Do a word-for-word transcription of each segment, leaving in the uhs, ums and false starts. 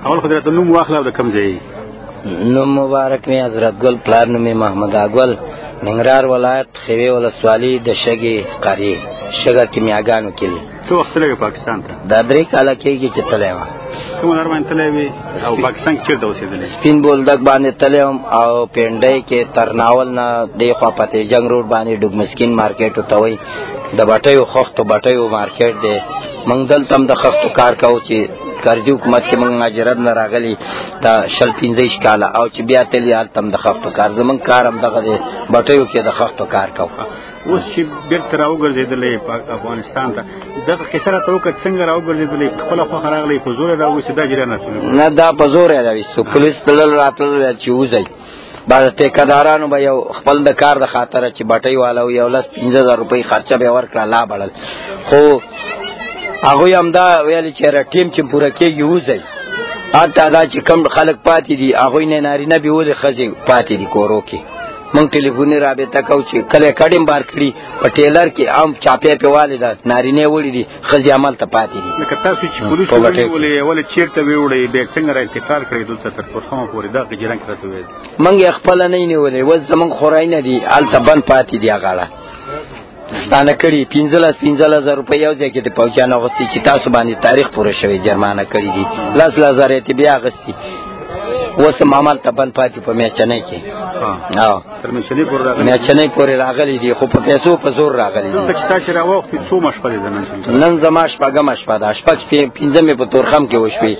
اول خدای ته نوم واخلو د کم ځای؟ نوم مبارک می حضرت ګل، پلار نوم می محمد اګل، ننګرهار ولایت خیوی ولسوالي د شګي قریه شګه کیمیاګانو کلی. څو وخت لګي پاکستان ته؟ دا درې کاله کېږي چې تللی وم. کومه لار باندې تللی وې او پاکستان کې چېرته اوسېدلی؟ سپین بولدک باندې تللی وم او پینډۍ کې تر ناول نه دې خوا فتح جنګ روډ باندې ډوګمسکین مارکیټ ورته وایي، د بټیو خښتو بټیو مارکیټ دی. موږ دلته هم د خښتو کار کوو چې کرزي حکومت کې موږ مهاجرت نه راغلي دا شل پنځه کاله، او چې بیا تللي هلته هم د خښتو کار. زموږ کار هم دغه دی، بټیو کې د خښتو کار کوو. اوس چې بېرته را وګرځېدلی افغانستان ته، دغه قصه راته وکړه څنګه را وګرځېدلی؟ په خپله خوښه راغلی، په زور یې را وویستې؟ دا جریان راته ولیکه. نه، دا په زور یې را ویستو. پولیس تلل راتلل چې وځئ، بعد ټیکهدارانو به یو خپل د کار د خاطره چې بټۍ والا یو لس پنځه زره روپۍ خرچه به یې ورکړه، لا بړل. خو هغوی همدا ویلې چې یاره ټیم چې پوره کېږي وځئ. حتی دا چې کم خلک پاتې دي هغوی نه نارینه بې ولې ښځې پاتې دي کورو کې. موږ ټلیفوني رابطه کوو چې کله یې کډیم بار کړي په ټیلر کې هم چاپی پې والې ده، نارینه وړي دي، ښځې هملته پاتې دي. لکه تاسو چې پولیسو ونیولې ولې چېرته ویوړئ، بیا څنګه را انتقال کړئ دلته تر پرخمه پورې؟ دغه جریان کې راته ووایئ. موږ یې خپله نه یې نیولې، اوس زموږ خوری نه دي، هلته بند پاتې دي. هغه ستانه کړي پنځلس پنځلس زره روپۍ یو ځای کې د پوځیانو اخېستي چې تاسو باندې تاریخ پوره شوی، جرمانه کړي دي. لس لس زره یې بیا اخېستي. اوس هم همالته بند پاتې په میچنۍ کې. تر میچنۍ پورې راغلي؟ میچنۍ پورې راغلي دي، خو په پیسو په زور راغلي دي. دلته چې تاسې راواوښتې څومه شپه دی د نن؟ نن زما شپږمه شپه ده. شپږ پنځه مې په تورخم کې وشوې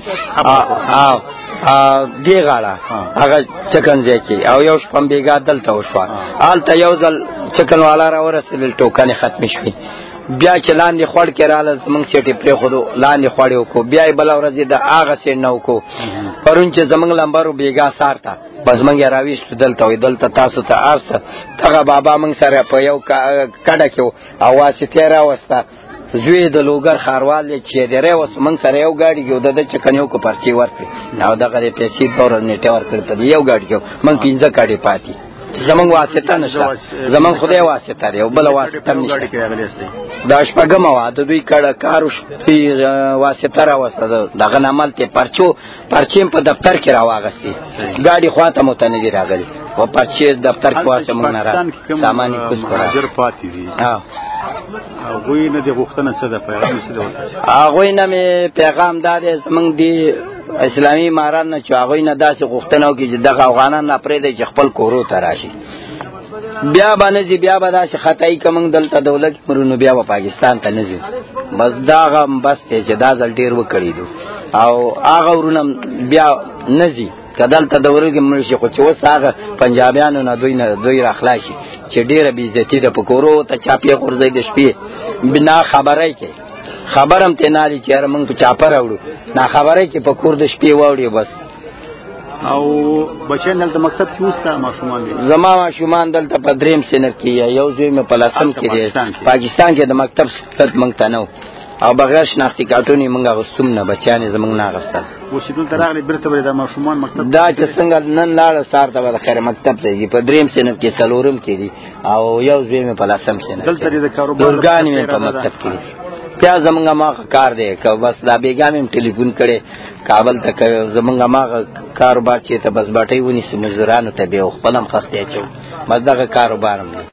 دې غاړه هغه چکن ځای کې، او یو شپه هم بېګا دلته وشوه. هلته یو ځل چکن والا را ورسېدل، ټوکنې ختمې شوې. بیا چې لاندې خوړ کې راله زموږ سیټ یې پرېښودو، لاندې خوړ یې وکړو. بیا یې بله ورځ یې د هغه سیټ نه وکړو. پرون چې زموږ لمبر و بېګا سار ته، بس موږ یې راویستو دلته، وایي دلته تاسو ته هر څه. دغه بابا موږ سره په یو کډه کې و او واسطه یې راوسته. زوی د لوګر ښاروال دی چې دی راوست، موږ سره یو ګاډي کې و، د ده چکن یو کو پرچې ورکړې او دغه یې پیسې دوه ورځې نیټې ورکړې په دې یو ګاډي کې. موږ پنځه ګاډي پاتې، زمونږ واسطه نشته، زمونږ خدای واسطه دی او بله واسطه هم نشته. دا شپږمه وه، د دوی کډه کار واسطه راوسته، دغه نه هملته پرچو پرچې په دفتر کې راواغستې، ګاډي خوا ته مو ته نه دي راغلي، په پرچې دفتر کې واسطه مونږ نه را سامان یې کوز کړه. هغوی نه دې غوښتنه څه ده، پیغام څه ده؟ هغوی نه مې پیغام دا دی زمونږ دې اسلامي امارات نه چې هغوی نه داسې غوښتنه وکړي چې دغه افغانان نه پرېږدئ چې خپل کورو ته راشي. بیا به نه ځي، بیا به داسې خطایي که موږ دلته دولت مرو نو بیا به پاکستان ته نه ځي. بس دا هغه بس دی چې دا ځل ډېر وکړي دو، او هغه ورونه بیا نه ځي که دلته د ورګې مړ شي. خو چې اوس هغه پنجابیانو نه دوی نه دوی را خلاص شي چې ډېره بېعزتي ده، په کورو ته چاپې غورځئ د شپې، نه خبری کوي، خبر هم ته نه دی چې یاره موږ په چاپه راوړو، نه خبری کې په کور د شپې واوړي بس. او بچیان دلته مکتب کې اوس تا ماشومان دي؟ زما ماشومان دلته په دریم صنف کې، یو زوی مې په لسم کې دی. پاکستان کې د مکتب صفت موږ ته نه و، او بغیر شناختي کارتونه یې موږ اخیستوم نه، بچیان یې زموږ نه اخیستل. اوس چې دلته راغلې بېرته به د ماشومان مکتب دا چې څنګه نن لاړه سهار ته به د خیر مکتب ته ځي، په دریم صنف کې څلورم کې دي، او یو زوی مې په لسم صنف کې دی. لورګانې مې په مکتب کې دي. بیا زمونږ هماغه کار دی که بس دا بېګا مې هم ټلیفون کړی کابل ته، که زمونږ هماغه کاروبار چې ته بس باټۍ ونیسي مزدورانو ته بیا خپل هم خښتې اچوو، بس دغه کاروبار هم دی.